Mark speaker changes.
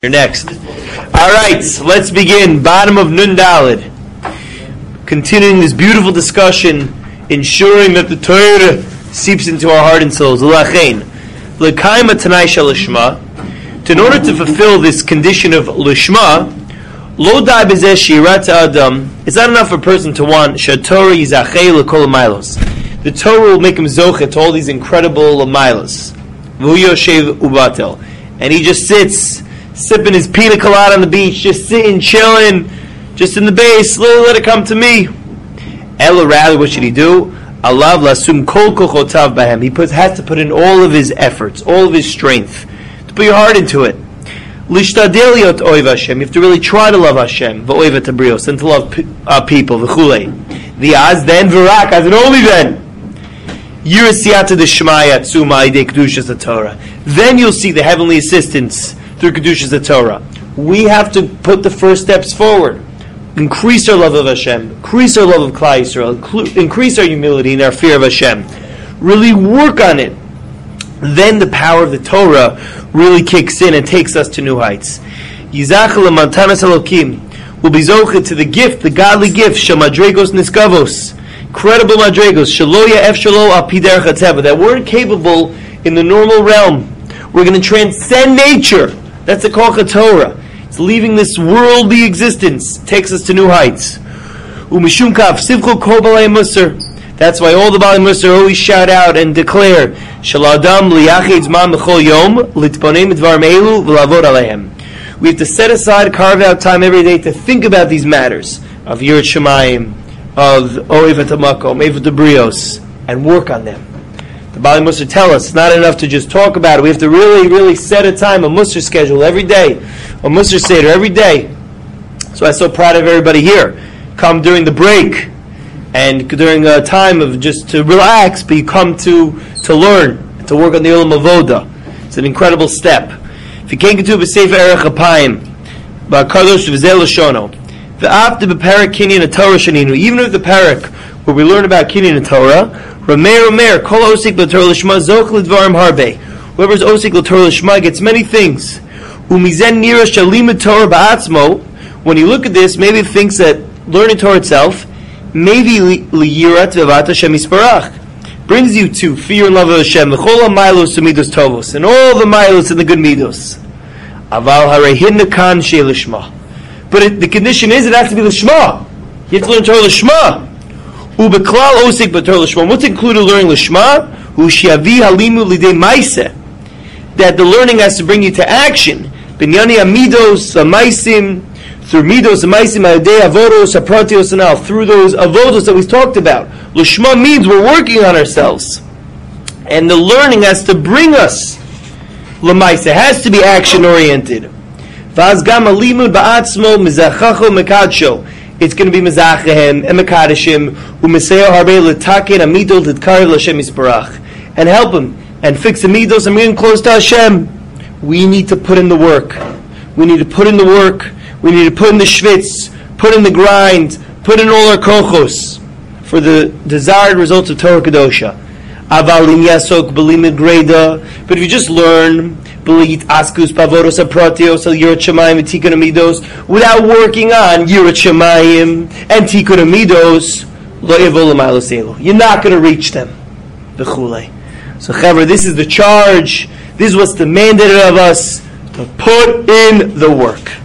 Speaker 1: You're next. Alright, so let's begin. Bottom of Nun Daled. Continuing this beautiful discussion, ensuring that the Torah seeps into our heart and souls. L'chain. L'kaima tanai shel lishma. In order to fulfill this condition of lishma, lo dai b'zeh shirat adam. It's not enough for a person to want shatorah yizachei l'kol milos. The Torah will make him zochet to all these incredible milos. V'hu yoshev ubatel. And he just sits, sipping his pina colada on the beach, just sitting, chilling, just in the base, let it come to me. Ella, rather, what should he do? Alav lasum kol kochotav bahem. He has to put in all of his efforts, all of his strength, to put your heart into it. Lishtadel yot oiv Hashem. You have to really try to love Hashem, v'oiv et habrios, and to love people, v'chulei. V'az then v'rak, as and only then. Yirasiyata d'shmaya tzuma idei kedushas Torah. Then you'll see the heavenly assistance through Kedushas Torah. We have to put the first steps forward. Increase our love of Hashem. Increase our love of Klal Yisrael. Increase our humility and our fear of Hashem. Really work on it. Then the power of the Torah really kicks in and takes us to new heights. Yizach lemantanas Elokim will be zochet to the gift, the godly gift, shemadregos niskavos, incredible madregos, shaloya ef shalo al pi derech hatzeva, that weren't capable in the normal realm. We're going to transcend nature. That's the Koch Torah. It's leaving this worldly existence. Takes us to new heights. Umishum kav sivcho kol balei musar. That's why all the balei musar always shout out and declare Shaladam liyachid zman b'chol yom litponem dvarim elu v'lavod aleihem. We have to set aside, carve out time every day to think about these matters of Yirat Shemayim, of Oiv et Hamakom, Oiv et Brios, and work on them. The Bali Musar tell us it's not enough to just talk about it. We have to really set a time, a Musar schedule every day, a Musar Seder every day. So I'm so proud of everybody here. Come during the break and during a time of just to relax, but you come to learn, to work on the Olam Avoda. It's an incredible step. If you can't get to a Sefer Erech Apayim, Ba'kadosh v'zeh l'shono, v'after b'parak kinyan Torah shaninu, even if the parak where we learn about kinyan and Torah, Rameir, kol osik l'Torah l'shma zoch l'dvarim harbe. Whoever's osik l'Torah l'shma gets many things. Umizen nira shalim Torah ba'atzmo. When you look at this, maybe it thinks that learning Torah itself, maybe liyirat v'avat Hashem yisparach, brings you to fear and love of Hashem. V'chol ha'mailos u'midos tovos, and all the milos and the good midos. Aval harei hidna kan shei l'shma. But the condition is it has to be l'shma. You have to learn Torah l'shma. Ubeklal osik b'Torah l'shma. What's included learning l'shma? Ushiavi halimu lidei maise. That the learning has to bring you to action. Binyani amidos amaisim, through midos amaisim adei avodos apratios and al, through those avodos that we talked about. L'shma means we're working on ourselves, and the learning has to bring us l'maise. It has to be action oriented. Vaz gam alimud ba'atzmo mizachacho mekadsho. It's going to be mezachehem and mekadeshim u'meseo harbe l'taken amidol l'tkar l'Hashem yisparach, and help him and fix the midos and bring him close to Hashem. We need to put in the work. We need to put in the work. We need to put in the schwitz, put in the grind, put in all our kochos for the desired results of Torah Kedosha. Aval im yasok b'limud greda. But if you just learn b'lit askus pavodos apratios al Yirat Shemayim and Tikkun Amidos without working on Yirat Shemayim and Tikkun Amidos, lo yevol l'maylos elu. You're not going to reach them. V'chulei. So, Chaver, this is the charge. This is what's demanded of us, to put in the work.